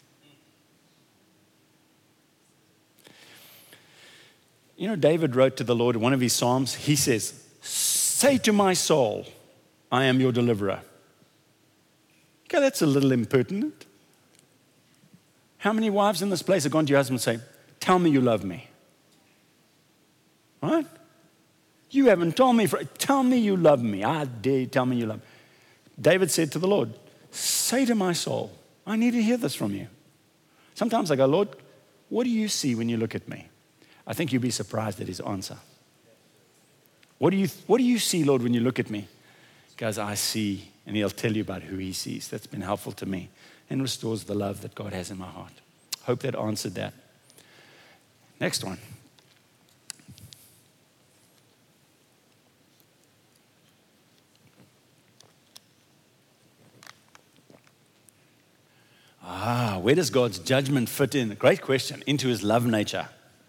You know, David wrote to the Lord in one of his Psalms, he says, say to my soul, I am your deliverer. Okay, that's a little impertinent. How many wives in this place have gone to your husband and say, tell me you love me? Right? You haven't told me, for, tell me you love me. I dare you tell me you love me. David said to the Lord, say to my soul, I need to hear this from you. Sometimes I go, Lord, what do you see when you look at me? I think you'd be surprised at his answer. What do you, what do you see, Lord, when you look at me? He goes, I see, and he'll tell you about who he sees. That's been helpful to me and restores the love that God has in my heart. Hope that answered that. Next one. Ah, where does God's judgment fit in? Great question. Into his love nature.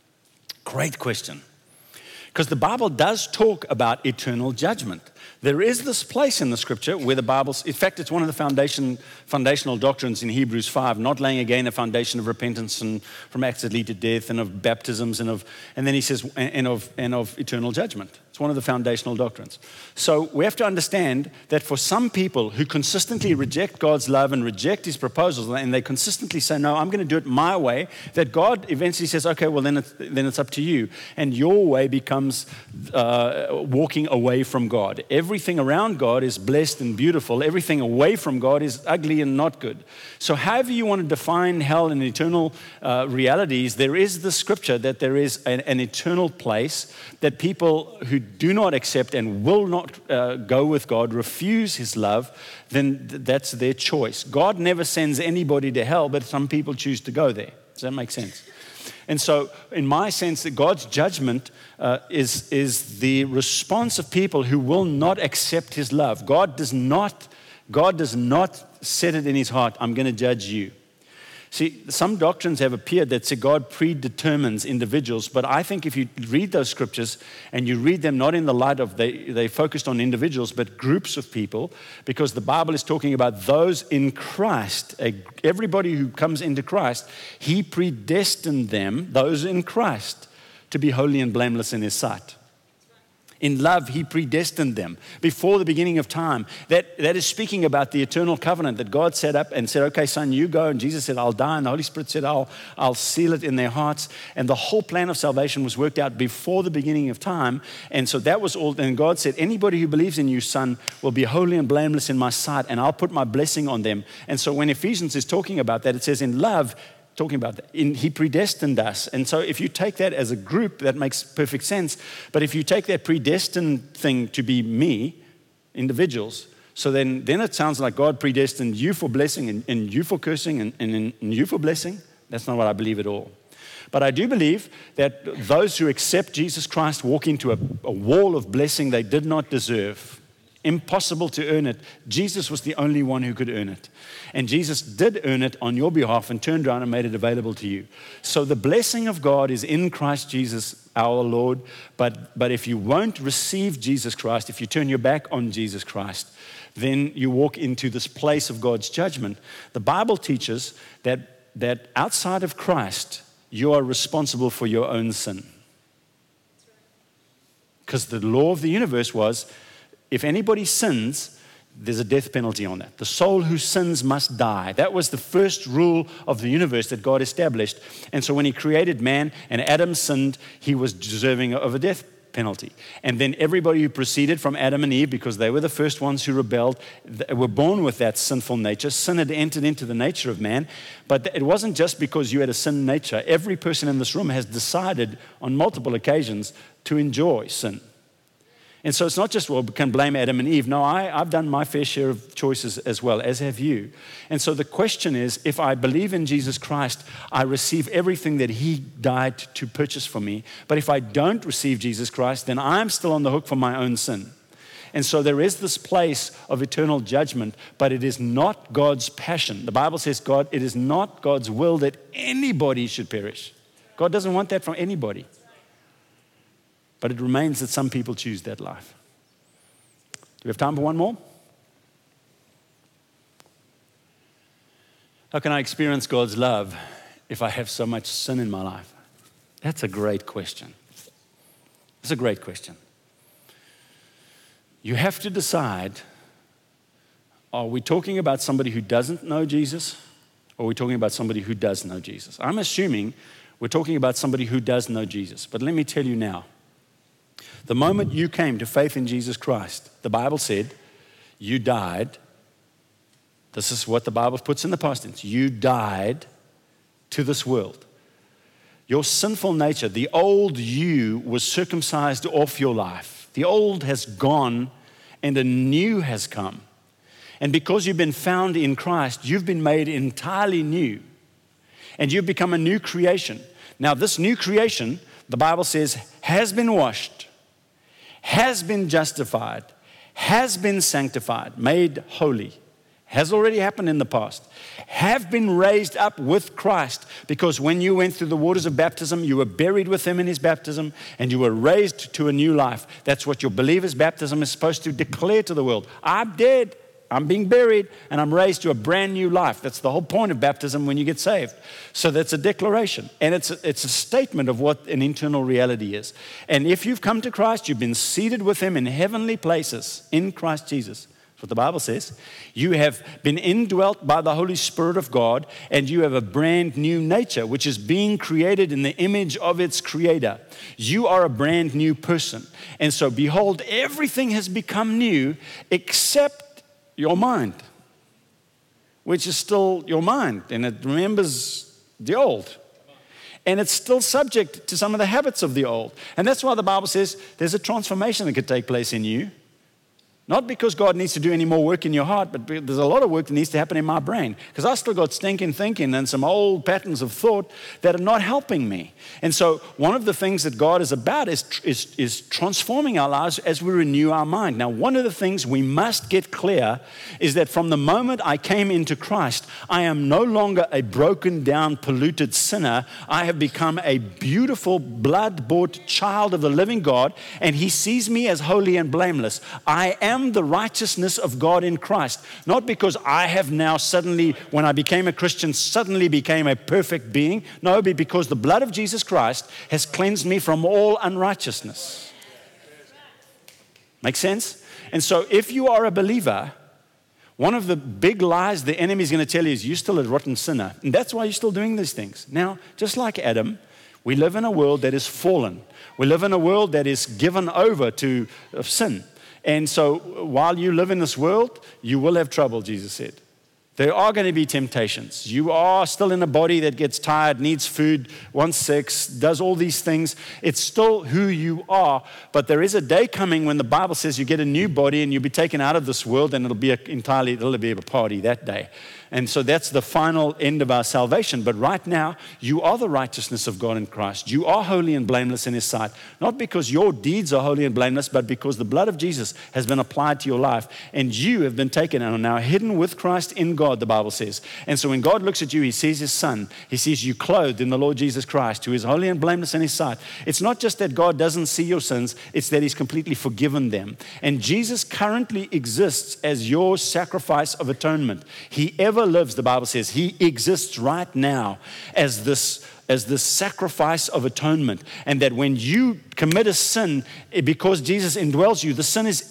Great question. Because the Bible does talk about eternal judgment. There is this place in the scripture where the Bible, in fact, it's one of the foundation, foundational doctrines in Hebrews five, not laying again a foundation of repentance and from acts that lead to death and of baptisms and of, and then he says, and of, and of eternal judgment. It's one of the foundational doctrines. So we have to understand that for some people who consistently reject God's love and reject his proposals, and they consistently say, no, I'm going to do it my way, that God eventually says, okay, well, then it's, then it's up to you. And your way becomes uh, walking away from God. Everything around God is blessed and beautiful. Everything away from God is ugly and not good. So however you want to define hell and eternal uh, realities, there is the scripture that there is an, an eternal place that people who do not accept and will not uh, go with God, refuse his love, then th- that's their choice. God never sends anybody to hell, but some people choose to go there. Does that make sense? And so, in my sense, that God's judgment uh, is, is the response of people who will not accept his love. God does not, God does not set it in his heart, I'm going to judge you. See, some doctrines have appeared that say God predetermines individuals, but I think if you read those scriptures and you read them not in the light of they, they focused on individuals, but groups of people, because the Bible is talking about those in Christ, everybody who comes into Christ, he predestined them, those in Christ, to be holy and blameless in his sight. In love, he predestined them before the beginning of time. That, that is speaking about the eternal covenant that God set up and said, okay, son, you go. And Jesus said, I'll die. And the Holy Spirit said, I'll, I'll seal it in their hearts. And the whole plan of salvation was worked out before the beginning of time. And so that was all. And God said, anybody who believes in you, son, will be holy and blameless in my sight, and I'll put my blessing on them. And so when Ephesians is talking about that, it says in love, talking about that. In, he predestined us. And so if you take that as a group, that makes perfect sense. But if you take that predestined thing to be me, individuals, so then, then it sounds like God predestined you for blessing and, and you for cursing and, and, and you for blessing. That's not what I believe at all. But I do believe that those who accept Jesus Christ walk into a, a wall of blessing they did not deserve. Impossible to earn it. Jesus was the only one who could earn it. And Jesus did earn it on your behalf and turned around and made it available to you. So the blessing of God is in Christ Jesus, our Lord. But, but if you won't receive Jesus Christ, if you turn your back on Jesus Christ, then you walk into this place of God's judgment. The Bible teaches that, that outside of Christ, you are responsible for your own sin. Because the law of the universe was, if anybody sins, there's a death penalty on that. The soul who sins must die. That was the first rule of the universe that God established. And so when he created man and Adam sinned, he was deserving of a death penalty. And then everybody who proceeded from Adam and Eve, because they were the first ones who rebelled, were born with that sinful nature. Sin had entered into the nature of man. But it wasn't just because you had a sin nature. Every person in this room has decided on multiple occasions to enjoy sin. And so it's not just, well, we can blame Adam and Eve. No, I, I've done my fair share of choices as well, as have you. And so the question is, if I believe in Jesus Christ, I receive everything that he died to purchase for me. But if I don't receive Jesus Christ, then I'm still on the hook for my own sin. And so there is this place of eternal judgment, but it is not God's passion. The Bible says, God, it is not God's will that anybody should perish. God doesn't want that from anybody. But it remains that some people choose that life. Do we have time for one more? How can I experience God's love if I have so much sin in my life? That's a great question. It's a great question. You have to decide, are we talking about somebody who doesn't know Jesus, or are we talking about somebody who does know Jesus? I'm assuming we're talking about somebody who does know Jesus. But let me tell you now, the moment you came to faith in Jesus Christ, the Bible said, you died. This is what the Bible puts in the past tense. You died to this world. Your sinful nature, the old you, was circumcised off your life. The old has gone and a new has come. And because you've been found in Christ, you've been made entirely new. And you've become a new creation. Now, this new creation, the Bible says, has been washed, has been justified, has been sanctified, made holy, has already happened in the past, have been raised up with Christ, because when you went through the waters of baptism, you were buried with him in his baptism, and you were raised to a new life. That's what your believer's baptism is supposed to declare to the world. I'm dead, I'm being buried, and I'm raised to a brand new life. That's the whole point of baptism when you get saved. So that's a declaration. And it's a, it's a statement of what an internal reality is. And if you've come to Christ, you've been seated with him in heavenly places in Christ Jesus. That's what the Bible says. You have been indwelt by the Holy Spirit of God, and you have a brand new nature, which is being created in the image of its creator. You are a brand new person. And so behold, everything has become new except your mind, which is still your mind, and it remembers the old. And it's still subject to some of the habits of the old. And that's why the Bible says there's a transformation that could take place in you. Not because God needs to do any more work in your heart, but there's a lot of work that needs to happen in my brain. Because I still got stinking thinking and some old patterns of thought that are not helping me. And so one of the things that God is about is, is, is transforming our lives as we renew our mind. Now, one of the things we must get clear is that from the moment I came into Christ, I am no longer a broken down, polluted sinner. I have become a beautiful, blood-bought child of the living God, and he sees me as holy and blameless. I am am the righteousness of God in Christ. Not because I have now suddenly, when I became a Christian, suddenly became a perfect being. No, but because the blood of Jesus Christ has cleansed me from all unrighteousness. Make sense? And so if you are a believer, one of the big lies the enemy is going to tell you is you're still a rotten sinner. And that's why you're still doing these things. Now, just like Adam, we live in a world that is fallen. We live in a world that is given over to sin. And so while you live in this world, you will have trouble, Jesus said. There are going to be temptations. You are still in a body that gets tired, needs food, wants sex, does all these things. It's still who you are. But there is a day coming when the Bible says you get a new body and you'll be taken out of this world, and it'll be a, entirely, it'll be a party that day. And so that's the final end of our salvation. But right now, you are the righteousness of God in Christ. You are holy and blameless in his sight. Not because your deeds are holy and blameless, but because the blood of Jesus has been applied to your life. And you have been taken and are now hidden with Christ in God, the Bible says. And so when God looks at you, he sees his son. He sees you clothed in the Lord Jesus Christ, who is holy and blameless in his sight. It's not just that God doesn't see your sins, it's that he's completely forgiven them. And Jesus currently exists as your sacrifice of atonement. He ever lives, the Bible says. He exists right now as this, as this sacrifice of atonement. And that when you commit a sin, because Jesus indwells you, the sin is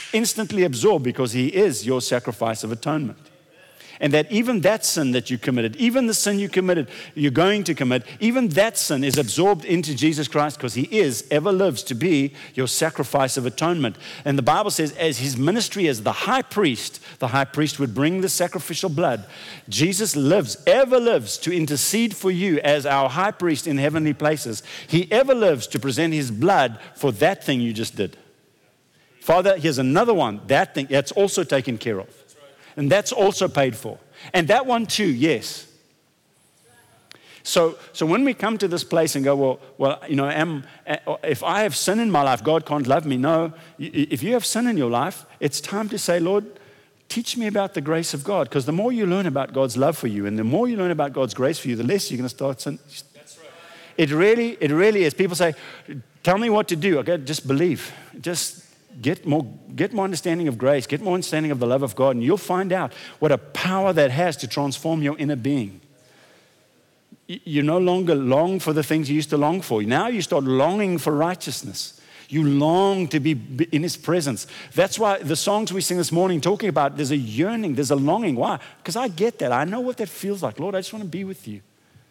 instantly absorbed because he is your sacrifice of atonement. And that even that sin that you committed, even the sin you committed, you're going to commit, even that sin is absorbed into Jesus Christ because he is, ever lives to be your sacrifice of atonement. And the Bible says as his ministry as the high priest, the high priest would bring the sacrificial blood. Jesus lives, ever lives to intercede for you as our high priest in heavenly places. He ever lives to present his blood for that thing you just did. Father, here's another one, that thing, that's also taken care of. And that's also paid for. And that one too, yes. So, so when we come to this place and go, well, well, you know, am, if I have sin in my life, God can't love me. No, if you have sin in your life, it's time to say, Lord, teach me about the grace of God. Because the more you learn about God's love for you and the more you learn about God's grace for you, the less you're going to start sin. That's right. It really, it really is. People say, tell me what to do. Okay, just believe. Just Get more, get more understanding of grace, get more understanding of the love of God, and you'll find out what a power that has to transform your inner being. You no longer long for the things you used to long for. Now you start longing for righteousness. You long to be in his presence. That's why the songs we sing this morning talking about, there's a yearning, there's a longing. Why? Because I get that. I know what that feels like. Lord, I just want to be with you.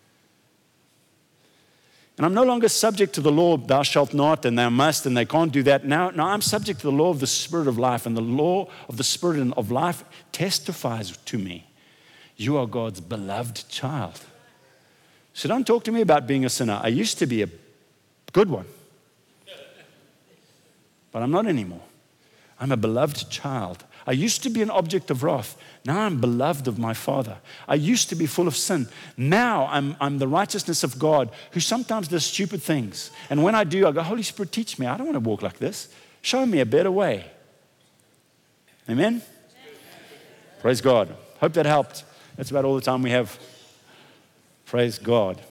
And I'm no longer subject to the law, thou shalt not, and thou must, and they can't do that. Now, now I'm subject to the law of the Spirit of life, and the law of the Spirit of life testifies to me. You are God's beloved child. So don't talk to me about being a sinner. I used to be a good one, but I'm not anymore. I'm a beloved child. I used to be an object of wrath. Now I'm beloved of my Father. I used to be full of sin. Now I'm, I'm the righteousness of God who sometimes does stupid things. And when I do, I go, Holy Spirit, teach me. I don't want to walk like this. Show me a better way. Amen? Praise God. Hope that helped. That's about all the time we have. Praise God.